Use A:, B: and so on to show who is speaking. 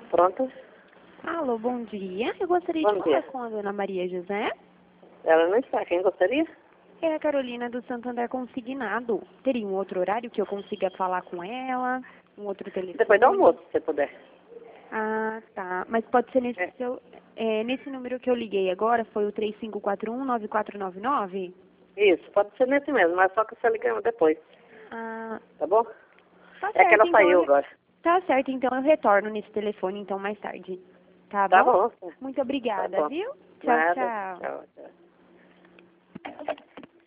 A: Pronto?
B: Alô, bom dia. Eu gostaria
A: Bom
B: de falar
A: dia.
B: com a dona Maria José.
A: Ela não está. Quem gostaria?
B: É a Carolina do Santander Consignado. Teria um outro horário que eu consiga falar com ela? Um outro telefone?
A: Depois do almoço, se você puder.
B: Ah, tá. Mas pode ser nesse
A: É.
B: nesse número que eu liguei agora, foi o 3541-9499?
A: Isso, pode ser nesse mesmo, mas só que você liga depois,
B: Ah,
A: tá bom?
B: tá
A: É que
B: certo,
A: ela
B: então
A: saiu agora.
B: tá certo, então eu retorno nesse telefone então mais tarde. Tá
A: Tá
B: bom?
A: bom.
B: Muito
A: Tá
B: obrigada,
A: bom.
B: viu? Tchau,
A: Nada.
B: tchau.
A: Tchau, tchau.